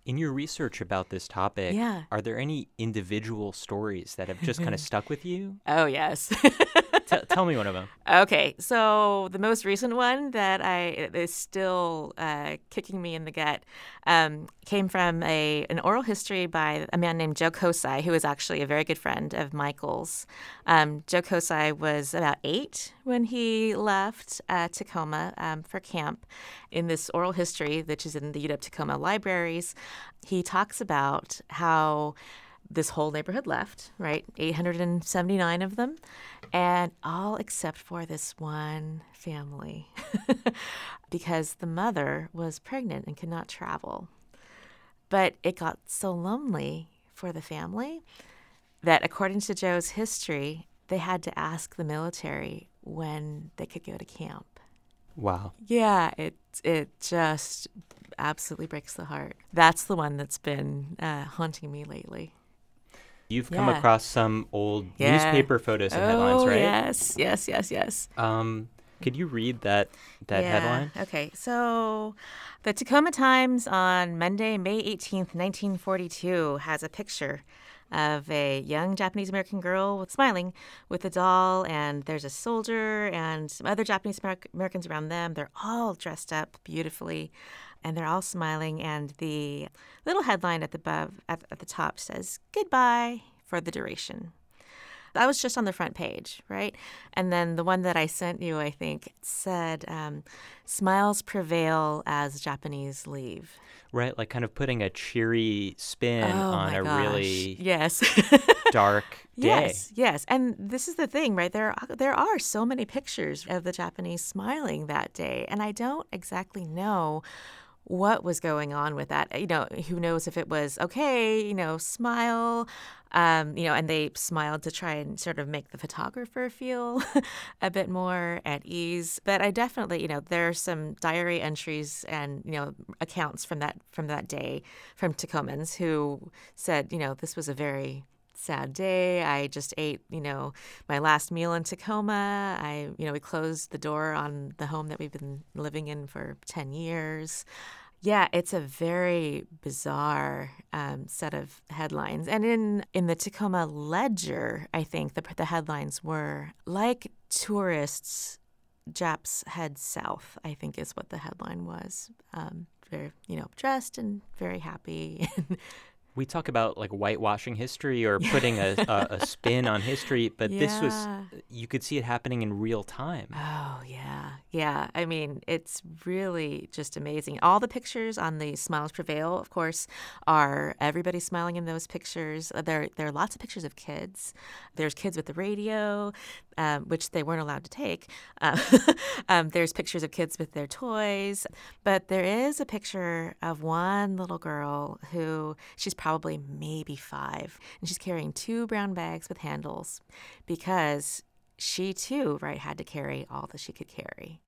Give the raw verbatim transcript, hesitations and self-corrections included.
In your research about this topic, Yeah. are there any individual stories that have just kind of stuck with you? Oh, yes. T- tell me one of them. Okay, so the most recent one that I is still uh, kicking me in the gut um, came from a an oral history by a man named Joe Kosai, who is actually a very good friend of Michael's. Um, Joe Kosai was about eight when he left uh, Tacoma um, for camp. In this oral history, which is in the U W Tacoma libraries, he talks about how this whole neighborhood left, right? eight hundred seventy-nine of them, and all except for this one family because the mother was pregnant and could not travel. But it got so lonely for the family that, according to Joe's history, they had to ask the military when they could go to camp. Wow. Yeah, it it just absolutely breaks the heart. That's the one that's been uh, haunting me lately. You've come Yeah. across some old Yeah. newspaper photos and headlines, Oh, right? yes, yes, yes, yes. Um, could you read that that yeah. headline? Okay, so the Tacoma Times on Monday, May eighteenth, nineteen forty-two, has a picture of a young Japanese American girl with, smiling with a doll, and there's a soldier and some other Japanese Amer- Americans around them. They're all dressed up beautifully, and they're all smiling. And the little headline at the above at, at the top says "Goodbye for the duration." That was just on the front page, right? And then the one that I sent you, I think, said, um, "Smiles prevail as Japanese leave." Right, like kind of putting a cheery spin Oh on my a gosh. really Yes. dark day. Yes, yes. And this is the thing, right? There are, there are so many pictures of the Japanese smiling that day, and I don't exactly know what was going on with that. You know, who knows if it was, okay, you know, smile, um, you know, and they smiled to try and sort of make the photographer feel a bit more at ease. But I definitely, you know, there are some diary entries and, you know, accounts from that from that day from Tacomans who said, you know, this was a very sad day. I just ate, you know, my last meal in Tacoma. I, you know, we closed the door on the home that we've been living in for ten years. Yeah, it's a very bizarre um, set of headlines. And in, in the Tacoma Ledger, I think the, the headlines were, "Like tourists, Japs head south," I think is what the headline was. Um, very, you know, dressed and very happy. We talk about like whitewashing history or putting a, a, a spin on history, but this was, Yeah. you could see it happening in real time. Oh, yeah. Yeah. I mean, it's really just amazing. All the pictures on the Smiles Prevail, of course, are everybody smiling in those pictures. Uh, There, there are lots of pictures of kids. There's kids with the radio, um, which they weren't allowed to take. Uh, um, there's pictures of kids with their toys. But there is a picture of one little girl who, she's probably maybe five, and she's carrying two brown bags with handles because she, too, right, had to carry all that she could carry.